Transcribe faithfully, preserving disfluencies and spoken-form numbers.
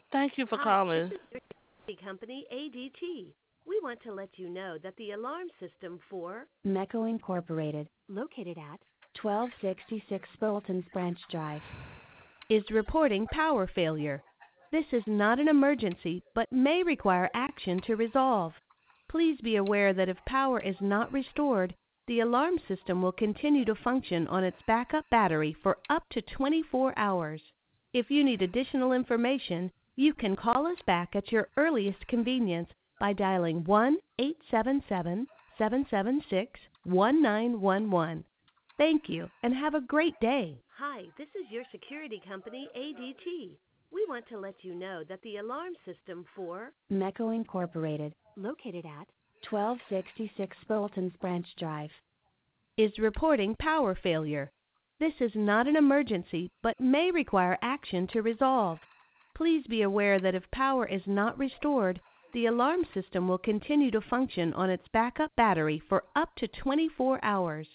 Thank you for Hi, this calling. is your security company, A D T. We want to let you know that the alarm system for Mecco Incorporated, located at twelve sixty-six Spurlton's Branch Drive, is reporting power failure. This is not an emergency, but may require action to resolve. Please be aware that if power is not restored, the alarm system will continue to function on its backup battery for up to twenty-four hours. If you need additional information, you can call us back at your earliest convenience by dialing one eight seven seven, seven seven six, one nine one one. Thank you and have a great day. Hi, this is your security company, A D T. We want to let you know that the alarm system for Mecco Incorporated, located at twelve sixty-six Spurlton's Branch Drive, is reporting power failure. This is not an emergency, but may require action to resolve. Please be aware that if power is not restored, the alarm system will continue to function on its backup battery for up to twenty-four hours.